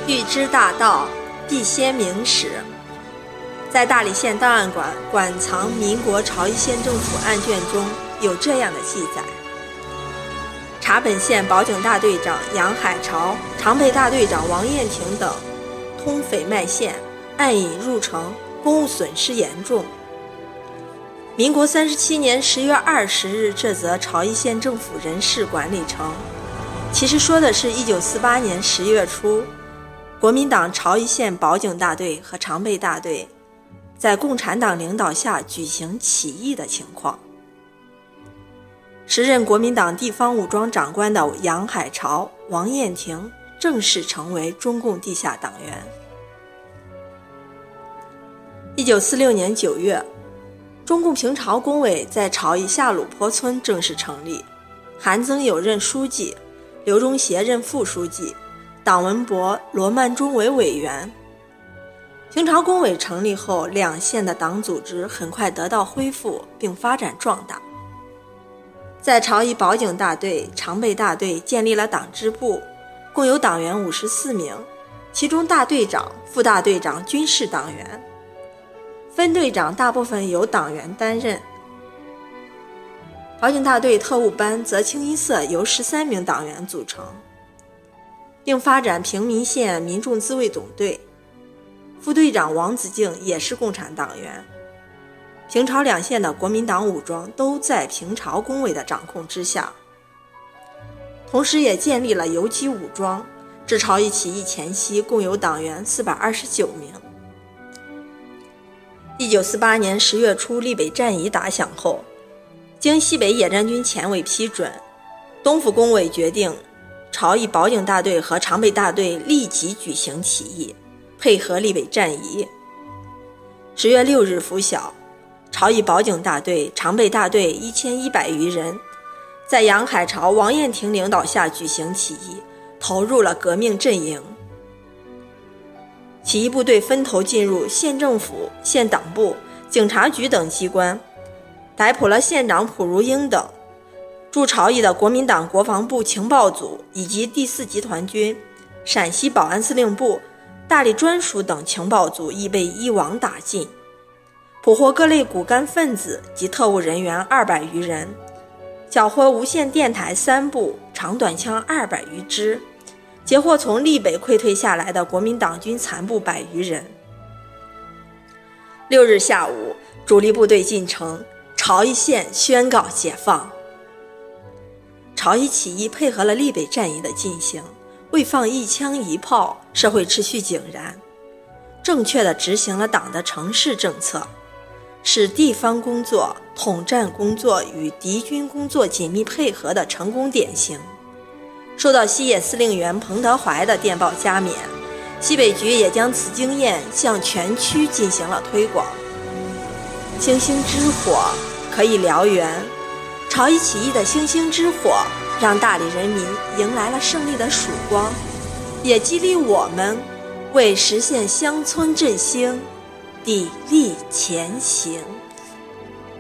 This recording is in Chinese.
欲知大道，必先明史。在大理县档案馆馆藏民国朝邑县政府案卷中有这样的记载：查本县保警大队长杨海潮、常备大队长王彦廷等通匪卖线，暗引入城，公务损失严重。民国37年10月20日这则朝邑县政府人事管理称，其实说的是1948年10月初，国民党朝邑县保警大队和常备大队在共产党领导下举行起义的情况。时任国民党地方武装长官的杨海潮、王彦廷正式成为中共地下党员。1946年9月，中共平朝工委在朝邑下鲁坡村正式成立，韩曾友任书记，刘忠协任副书记，党文博、罗曼中为委员。平朝工委成立后，两县的党组织很快得到恢复并发展壮大。在朝邑保警大队、常备大队建立了党支部，共有党员54名，其中大队长、副大队长均是党员，分队长大部分由党员担任。保警大队特务班则清一色由13名党员组成，并发展平民县民众自卫总队，副队长王子敬也是共产党员。平朝两县的国民党武装都在平朝工委的掌控之下，同时也建立了游击武装，至朝邑起义前夕共有党员429名。1948年10月初立北战役打响后，经西北野战军前委批准，东府工委决定朝邑保警大队和常备大队立即举行起义，配合立北战役。10月6日拂晓，朝邑保警大队、常备大队1100余人在杨海潮、王彦廷领导下举行起义，投入了革命阵营。起义部队分头进入县政府、县党部、警察局等机关，逮捕了县长蒲如英等，驻朝邑的国民党国防部情报组以及第4集团军、陕西保安司令部、大理专属等情报组亦被一网打尽，捕获各类骨干分子及特务人员200余人，缴获无线电台3部、长短枪200余支，截获从立北溃退下来的国民党军残部100余人。6日下午，主力部队进城，朝邑县宣告解放。朝邑起义配合了立北战役的进行，未放一枪一炮，社会秩序井然，正确地执行了党的城市政策，使地方工作、统战工作与敌军工作紧密配合的成功典型。受到西野司令员彭德怀的电报加冕，西北局也将此经验向全区进行了推广。星星之火可以燎原，朝邑起义的星星之火让大理人民迎来了胜利的曙光，也激励我们为实现乡村振兴砥砺前行。